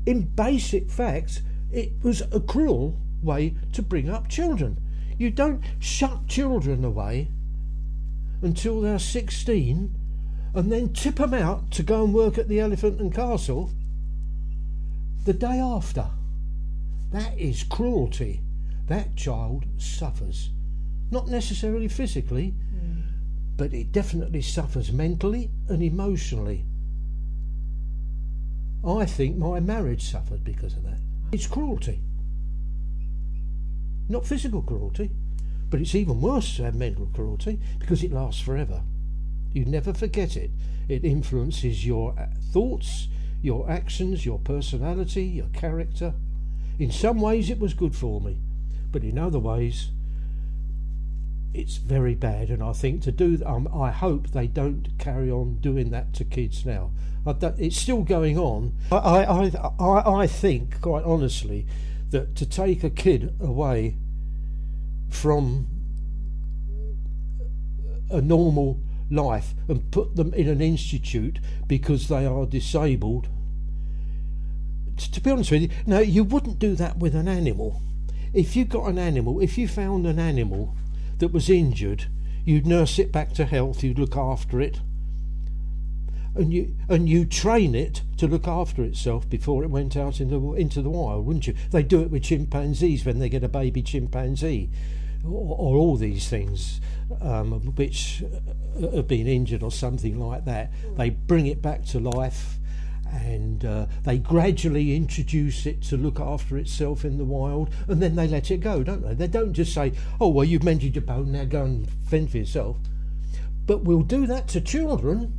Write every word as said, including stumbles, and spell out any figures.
in basic fact, it was a cruel way to bring up children. You don't shut children away until they're sixteen and then tip them out to go and work at the Elephant and Castle the day after. That is cruelty. That child suffers. Not necessarily physically, mm. but it definitely suffers mentally and emotionally. I think my marriage suffered because of that. It's cruelty. Not physical cruelty, but it's even worse to have mental cruelty because it lasts forever. You never forget it. It influences your thoughts, your actions, your personality, your character. In some ways it was good for me, but in other ways it's very bad, and I think to do um, I hope they don't carry on doing that to kids now. I it's still going on. I, I, I, I think, quite honestly, that to take a kid away from a normal life and put them in an institute because they are disabled, to be honest with you, no, you wouldn't do that with an animal. If you got an animal, if you found an animal that was injured, you'd nurse it back to health, you'd look after it, and you and you train it to look after itself before it went out in the, into the wild, wouldn't you? They do it with chimpanzees when they get a baby chimpanzee, or, or all these things um, which have been injured or something like that. They bring it back to life, and uh, they gradually introduce it to look after itself in the wild, and then they let it go, don't they? They don't just say, oh, well, you've mended your bone, now go and fend for yourself. But we'll do that to children.